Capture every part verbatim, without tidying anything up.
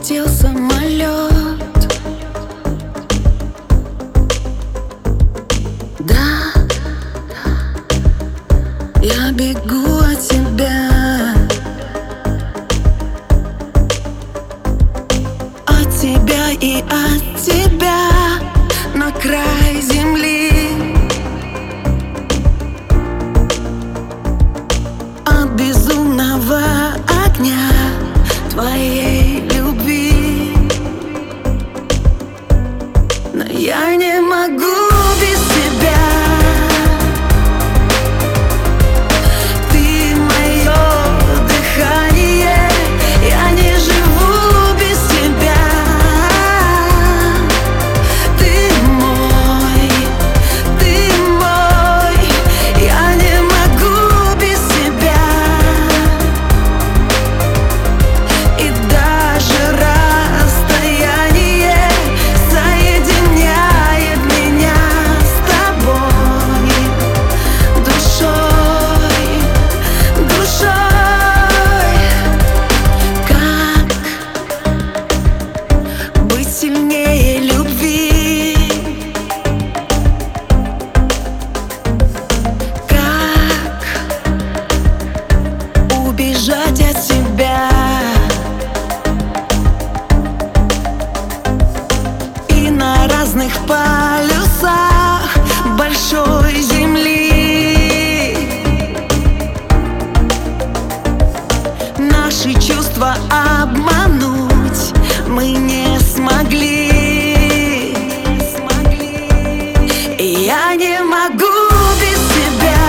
Улетел самолет. Да, я бегу от тебя, от тебя и от тебя на край земли, от безумного огня твоей любви. Но я не могу без тебя. Ты мое дыхание, я не живу без тебя. Ты мой, ты мой, я не могу без тебя. И даже расстояние соединяет меня с тобой душой, душой. Как быть сильнее любви? Как убежать от себя? И на разных полюсах большой земли наши чувства обмануть мы не смогли. И я не могу без тебя.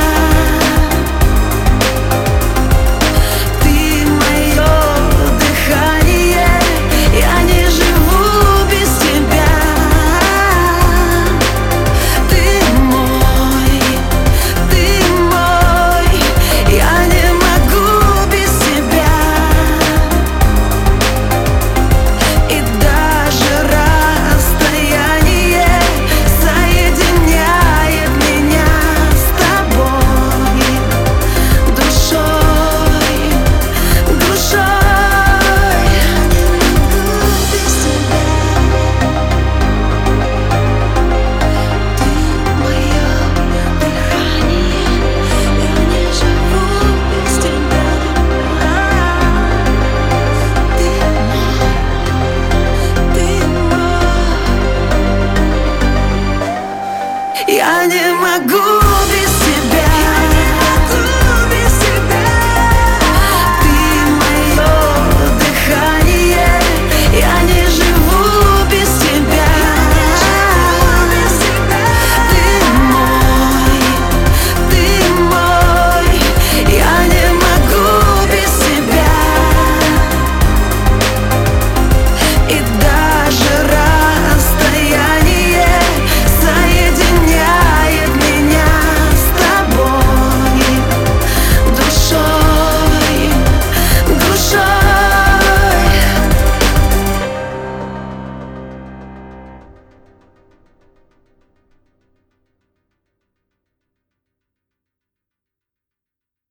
Ты мое дыхание, я не живу без тебя. Ты мой, ты мой, я не могу без тебя. И даже расстояние соединяет меня с тобой душой, душой. Без тебя. Ты мое дыхание, я не живу без тебя. Ты мой, ты мой, я не могу